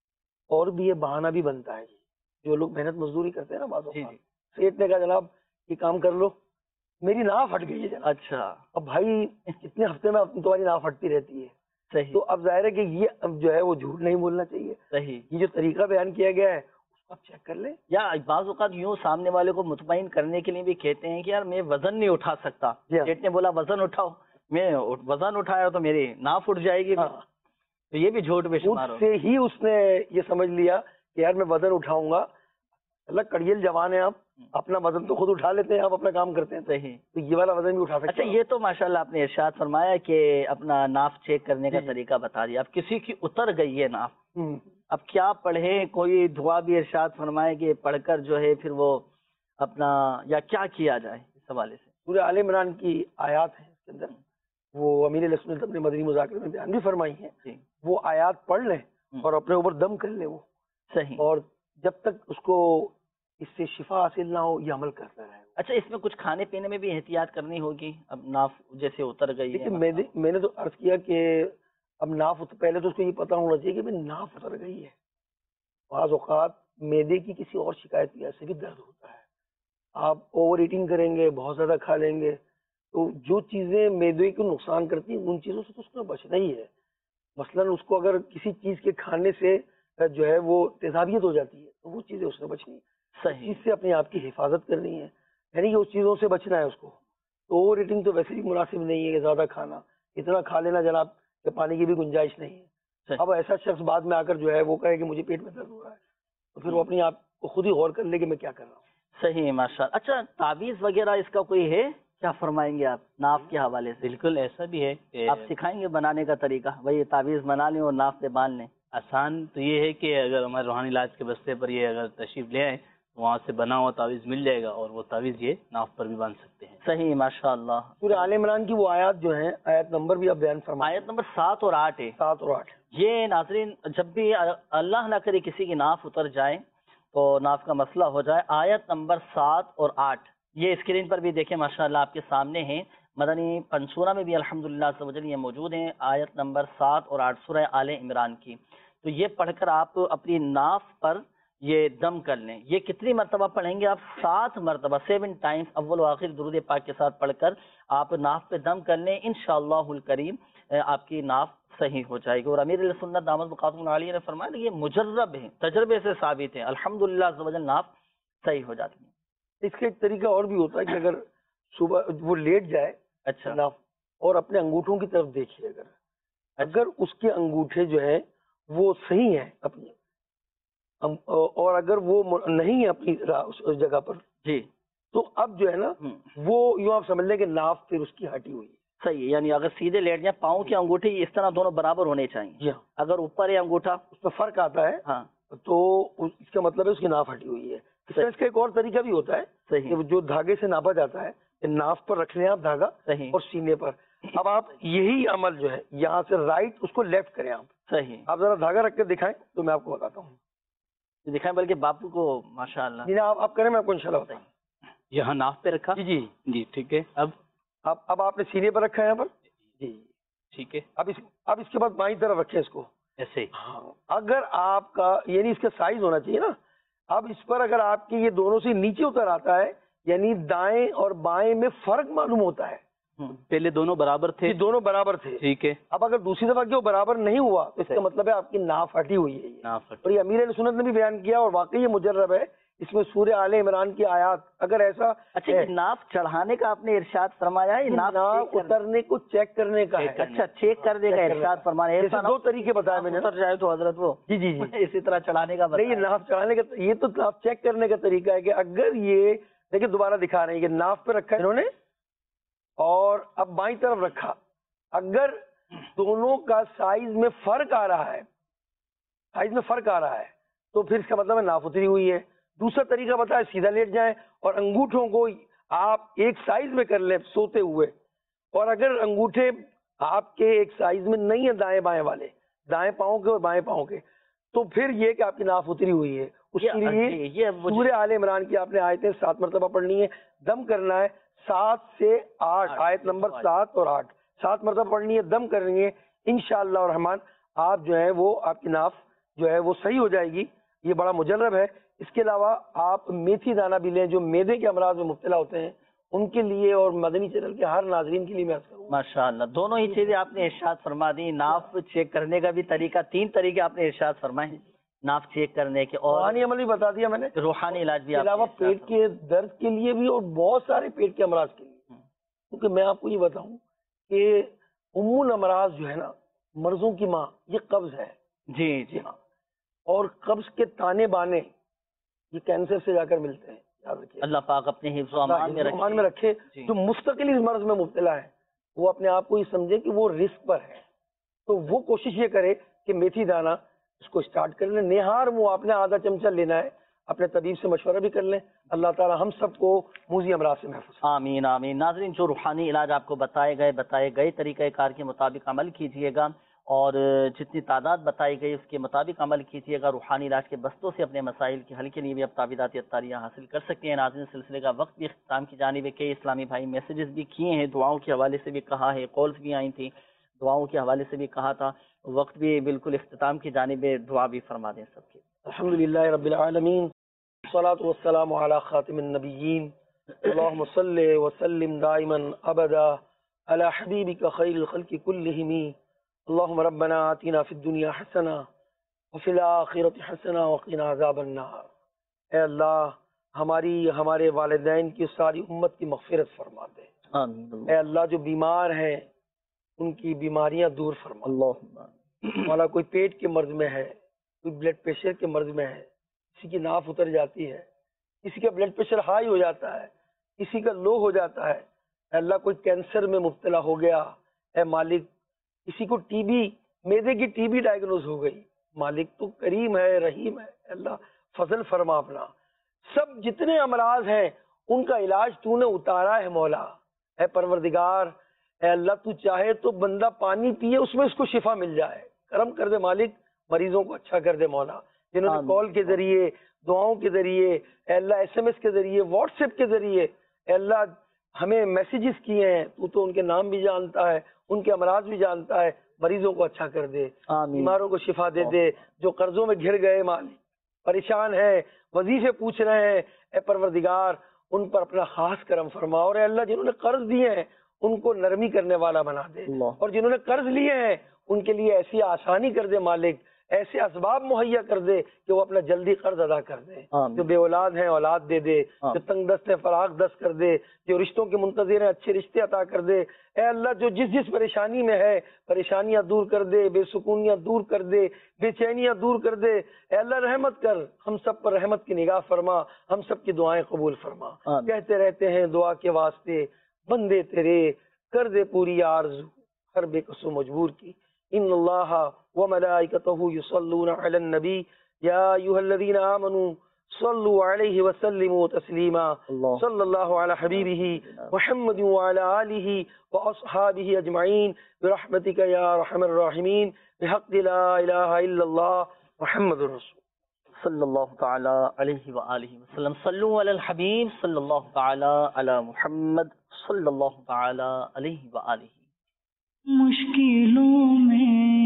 اور بھی یہ بہانہ بھی بنتا ہے. جو لوگ محنت مزدوری کرتے ہیں نا، بعض اوقات سیٹ نے کہا جناب یہ کام کر لو، میری ناف ہٹ گئی ہے جناب. اچھا. اب بھائی اتنے ہفتے میں تمہاری ناف ہٹتی رہتی ہے. صحیح. تو اب ظاہر ہے کہ یہ اب جو ہے وہ جھوٹ نہیں بولنا چاہیے. صحیح. یہ جو طریقہ بیان کیا گیا ہے اس کو آپ چیک کر لیں. یا بعض اوقات یوں سامنے والے کو مطمئن کرنے کے لیے بھی کہتے ہیں کہ یار میں وزن نہیں اٹھا سکتا، سیٹ نے بولا وزن اٹھاؤ، میں وزن اٹھایا تو میری ناف اٹھ جائے گی. تو یہ بھی جھوٹ میں شمار ہو. سے ہی اس نے یہ سمجھ لیا کہ یار میں وزن اٹھاؤں گا. اللہ کڑیل جوان ہے، آپ اپنا وزن تو خود اٹھا لیتے ہیں، آپ اپنا کام کرتے ہیں. صحیح. تو یہ والا وزن بھی اٹھا سکتے ہیں. اچھا یہ تو ماشاءاللہ آپ نے ارشاد فرمایا کہ اپنا ناف چیک کرنے کا طریقہ بتا دیا. اب کسی کی اتر گئی ہے ناف، اب کیا پڑھیں؟ کوئی دعا بھی ارشاد فرمائے کہ پڑھ کر جو ہے پھر وہ اپنا، یا کیا کیا جائے اس حوالے سے؟ سورہ آل عمران کی آیات ہیں اس کے اندر، وہ امیر علیہ السنت اپنے مدنی مذاکرے میں بیان بھی فرمائی ہیں. وہ آیات پڑھ لیں اور اپنے اوپر دم کر لے وہ صحیح. اور جب تک اس کو اس سے شفا حاصل نہ ہو یہ عمل کرتا رہے. اچھا اس میں کچھ کھانے پینے میں بھی احتیاط کرنی ہوگی؟ اب ناف جیسے اتر گئی ہے. میں نے میں نے تو عرض کیا کہ اب ناف پہلے تو اس کو یہ پتا ہونا چاہیے کہ بھائی ناف اتر گئی ہے. بعض اوقات معدے کی کسی اور شکایت کی وجہ سے بھی درد ہوتا ہے. آپ اوور ایٹنگ کریں گے، بہت زیادہ کھا لیں گے، تو جو چیزیں معدے کو نقصان کرتی ہیں ان چیزوں سے تو اس کو بچنا ہی ہے. مثلاً اس کو اگر کسی چیز کے کھانے سے جو ہے وہ تیزابیت ہو جاتی ہے تو وہ چیزیں اس سے بچنی ہے. صحیح. اس سے اپنے آپ کی حفاظت کرنی ہے، یعنی کہ اس چیزوں سے بچنا ہے اس کو. تو اوور ایٹنگ تو ویسے بھی مناسب نہیں ہے کہ زیادہ کھانا، اتنا کھا لینا جناب کہ پانی کی بھی گنجائش نہیں ہے. اب ایسا شخص بعد میں آ کر جو ہے وہ کہے کہ مجھے پیٹ میں درد ہو رہا ہے تو پھر وہ اپنی آپ کو خود ہی غور کر لے کہ میں کیا کر رہا ہوں. صحیح ماشاء اللہ. اچھا تعویذ وغیرہ اس کا کوئی ہے؟ کیا فرمائیں گے آپ ناف کے حوالے سے؟ بالکل ایسا بھی ہے کہ آپ سکھائیں گے بنانے کا طریقہ؟ وہی تعویذ بنا لیں اور ناف پہ باندھ لیں. آسان تو یہ ہے کہ اگر ہمارے روحانی علاج کے بستے پر یہ اگر تشریف لے آئیں وہاں سے بنا ہوا تعویذ مل جائے گا اور وہ تعویذ یہ ناف پر بھی باندھ سکتے ہیں. صحیح ماشاء اللہ. سورہ آل عمران کی وہ آیات جو ہیں، آیت نمبر بھی آپ بیان فرمائیں. آیت نمبر سات اور آٹھ ہے. سات اور آٹھ. یہ ناظرین جب بھی اللہ نہ کرے کسی کی ناف اتر جائے تو ناف کا مسئلہ ہو جائے، آیت نمبر سات اور آٹھ یہ اسکرین پر بھی دیکھیں ماشاء اللہ آپ کے سامنے ہیں. مدنی پنسورہ میں بھی الحمدللہ عز و جل یہ موجود ہیں. آیت نمبر سات اور آٹھ سورہ آل عمران کی. تو یہ پڑھ کر آپ اپنی ناف پر یہ دم کر لیں. یہ کتنی مرتبہ پڑھیں گے آپ؟ سات مرتبہ، سیون ٹائمز اول و آخر درود پاک کے ساتھ پڑھ کر آپ ناف پہ دم کر لیں. انشاءاللہ الکریم آپ کی ناف صحیح ہو جائے گی. اور امیر علیہ سنت دامت بقاتم العالیہ نے فرمایا کہ یہ مجرب ہے، تجربے سے ثابت ہے. الحمدللہ عز و جل ناف صحیح ہو جاتی ہے. اس کا ایک طریقہ اور بھی ہوتا ہے کہ اگر صبح وہ لیٹ جائے اچھا ناف اور اپنے انگوٹھوں کی طرف دیکھیے، اگر اگر اس کے انگوٹھے جو ہیں وہ صحیح ہیں اپنی، اور اگر وہ نہیں ہے اپنی اس جگہ پر جی تو اب جو ہے نا وہ یوں آپ سمجھ لیں کہ ناف پھر اس کی ہٹی ہوئی ہے. صحیح. یعنی اگر سیدھے لیٹ جائیں پاؤں کے انگوٹھے اس طرح دونوں برابر ہونے چاہیے. جی. اگر اوپر ہے انگوٹھا اس میں فرق آتا ہے ہاں تو اس کا مطلب ہے اس کی ناف ہٹی ہوئی ہے. اس کا ایک اور طریقہ بھی ہوتا ہے صحیح کہ جو دھاگے سے ناپا جاتا ہے کہ ناف پر رکھ لیں آپ دھاگا صحیح اور سینے پر. اب آپ یہی عمل جو ہے یہاں سے رائٹ اس کو لیفٹ کریں آپ. صحیح. آپ ذرا دھاگا رکھ کے دکھائیں تو میں آپ کو بتاتا ہوں. دکھائیں بلکہ باپو کو ماشاء اللہ. جی آپ آپ کریں میں آپ کو انشاءاللہ بتائیں. یہاں ناف پہ رکھا. جی جی جی ٹھیک ہے. اب اب اب آپ نے سینے پر رکھا ہے یہاں پر. جی ٹھیک ہے. اب اس اب اس کے بعد بائیں طرف رکھیں اس کو ایسے ہی. ہاں اگر آپ کا یعنی اس کا سائز ہونا چاہیے نا. اب اس پر اگر آپ کی یہ دونوں سے نیچے اتر آتا ہے یعنی دائیں اور بائیں میں فرق معلوم ہوتا ہے. پہلے دونوں برابر تھے. دونوں برابر تھے. ٹھیک ہے. اب اگر دوسری دفعہ جو برابر نہیں ہوا تو اس کا مطلب ہے آپ کی ناف ہٹی ہوئی ہے. ناف ہٹی. اور یہ امیر علیہ سنت نے بھی بیان کیا اور واقعی یہ مجرب ہے. اس میں سورہ آل عمران کی آیات اگر ایسا. اچھا ناف چڑھانے کا آپ نے ارشاد فرمایا ہے؟ ناف اترنے کو چیک کرنے کا ہے. اچھا چیک کرنے کا ارشاد فرمایا. ایسا دو طریقے بتایا میں نے. اتر جائے تو حضرت وہ جی جی جی اسی طرح چڑھانے کا نہیں. ناف چڑھانے کا یہ تو ناف چیک کرنے کا طریقہ ہے کہ اگر یہ دیکھیں دوبارہ دکھا رہے ہیں کہ ناف پہ رکھا انہوں نے اور اب بائیں طرف رکھا. اگر دونوں کا سائز میں فرق آ رہا ہے سائز میں فرق آ رہا ہے تو پھر اس کا مطلب ہے ناف اتری ہوئی ہے. دوسرا طریقہ بتایا سیدھا لیٹ جائیں اور انگوٹھوں کو آپ ایک سائز میں کر لیں سوتے ہوئے. اور اگر انگوٹھے آپ کے ایک سائز میں نہیں ہیں دائیں بائیں والے، دائیں پاؤں کے اور بائیں پاؤں کے، تو پھر یہ کہ آپ کی ناف اتری ہوئی ہے. اس کے لیے سورہ آل عمران کی آپ نے آیتیں سات مرتبہ پڑھنی ہے. دم کرنا ہے سات سے آٹھ. آیت نمبر سات اور آٹھ سات مرتبہ پڑھنی ہے. دم کرنی ہے. انشاءاللہ الرحمن آپ جو ہے وہ آپ کی ناف جو ہے وہ صحیح ہو جائے گی. یہ بڑا مجرب ہے. اس کے علاوہ آپ میتھی دانہ بھی لیں جو معدے کے امراض میں مبتلا ہوتے ہیں ان کے لیے اور مدنی چینل کے ہر ناظرین کے لیے میں عرض کروں. ماشاءاللہ دونوں ہی چیزیں آپ نے ارشاد فرما دی. ناف چیک کرنے کا بھی طریقہ، تین طریقے آپ نے ارشاد فرمائے ہیں ناف چیک کرنے کے. اور روحانی عمل بھی بتا دیا میں نے. روحانی علاج بھی. اس کے علاوہ پیٹ کے درد کے لیے بھی اور بہت سارے پیٹ کے امراض کے لیے. کیونکہ میں آپ کو یہ بتاؤں کہ ام الامراض جو ہے نا، مرضوں کی ماں، یہ قبض ہے. جی جی ہاں. اور قبض کے تانے بانے یہ کینسر سے جا کر ملتے ہیں. یاد رکھیے اللہ پاک اپنے حفظ و امان میں رکھے, میں رکھے. جو مستقل اس مرض میں مبتلا ہے وہ اپنے آپ کو یہ سمجھے کہ وہ رسک پر ہے, تو وہ کوشش یہ کرے کہ میتھی دانہ اس کو اسٹارٹ کر لیں. نہار منہ آپ نے آدھا چمچہ لینا ہے, اپنے طبیب سے مشورہ بھی کر لیں. اللہ تعالی ہم سب کو موذی امراض سے محفوظ. آمین آمین. ناظرین, جو روحانی علاج آپ کو بتائے گئے بتائے گئے طریقہ کار کے مطابق عمل کیجیے گا اور جتنی تعداد بتائی گئی اس کے مطابق عمل کیجیے گا. روحانی علاج کے بستوں سے اپنے مسائل کے حل کے لیے بھی اب تعویذات اطاریہ حاصل کر سکتے ہیں. ناظرین سلسلے کا وقت بھی اختتام کی جانب ہے. کئی اسلامی بھائی میسیجز بھی کیے ہیں, دعاؤں کے حوالے سے بھی کہا ہے, کالز بھی آئی تھیں, دعاؤں کے حوالے سے بھی کہا تھا. وقت بھی بالکل اختتام کی جانب ہے, دعا بھی فرما دیں سب کی. الحمدللہ رب العالمین, والصلاة والسلام علی خاتم النبیین, اللہم صلی وسلم دائما ابدا علی حبیبک خیر الخلق کلہم, اللہم ربنا آتنا فی الدنیا حسنہ وفی الآخرۃ حسنہ وقنا عذاب النار. اے اللہ ہماری ہمارے والدین کی ساری امت کی مغفرت فرما دے. آمین. اے اللہ جو بیمار ہیں ان کی بیماریاں دور فرما. اللہ والا کوئی پیٹ کے مرض میں ہے, کوئی بلڈ پریشر کے مرض میں ہے, کسی کی ناف اتر جاتی ہے, کسی کا بلڈ پریشر ہائی ہو جاتا ہے, کسی کا لو ہو جاتا ہے. اے اللہ کوئی کینسر میں مبتلا ہو گیا, اے مالک کسی کو ٹی بی, میدے کی ٹی بی ڈائگنوز ہو گئی, مالک تو کریم ہے رحیم ہے, اے اللہ فضل فرما اپنا. سب جتنے امراض ہیں ان کا علاج تو نے اتارا ہے مولا. اے پروردگار, اے اللہ تو چاہے تو بندہ پانی پیے اس میں اس کو شفا مل جائے, کرم کر دے مالک, مریضوں کو اچھا کر دے مولا. جنہوں نے کال کے ذریعے, دعاؤں کے ذریعے, اے اللہ ایس ایم ایس کے ذریعے, واٹس ایپ کے ذریعے اے اللہ ہمیں میسیجز کیے ہیں, تو تو ان کے نام بھی جانتا ہے, ان کے امراض بھی جانتا ہے. مریضوں کو اچھا کر دے, بیماروں کو شفا دے دے. جو قرضوں میں گھر گئے مالک, پریشان ہیں, وظیفے پوچھ رہے ہیں, اے پروردگار ان پر اپنا خاص کرم فرما. اور اے اللہ جنہوں نے قرض دیے ہیں ان کو نرمی کرنے والا بنا دے, اور جنہوں نے قرض لیے ہیں ان کے لیے ایسی آسانی کر دے مالک, ایسے اسباب مہیا کر دے کہ وہ اپنا جلدی قرض ادا کر دے. جو بے اولاد ہیں اولاد دے دے, جو تنگ دست ہیں فراغ دست کر دے, جو رشتوں کے منتظر ہیں اچھے رشتے عطا کر دے. اے اللہ جو جس جس پریشانی میں ہے پریشانیاں دور کر دے, بے سکونیاں دور کر دے, بے چینیاں دور کر دے. اے اللہ رحمت کر, ہم سب پر رحمت کی نگاہ فرما, ہم سب کی دعائیں قبول فرما. کہتے رہتے ہیں دعا کے واسطے بندے تیرے, کر دے پوری آرزو ہر بے قصو مجبور کی. ان اللہ وملائکتہ یصلون علی النبی یا ایھا الذین آمنوا صلوا علیہ وسلموا تسلیما. صلی اللہ علی حبیبہ محمد وعلی آلہ واصحابہ اجمعین برحمتک یا ارحم الراحمین بحق لا الہ الا اللہ محمد رسول صلی اللہ تعالی علیہ وآلہ وسلم. صلو علی الحبیب صلی اللہ تعالی علی محمد صلی اللہ تعالی علیہ وآلہ. مشکلوں میں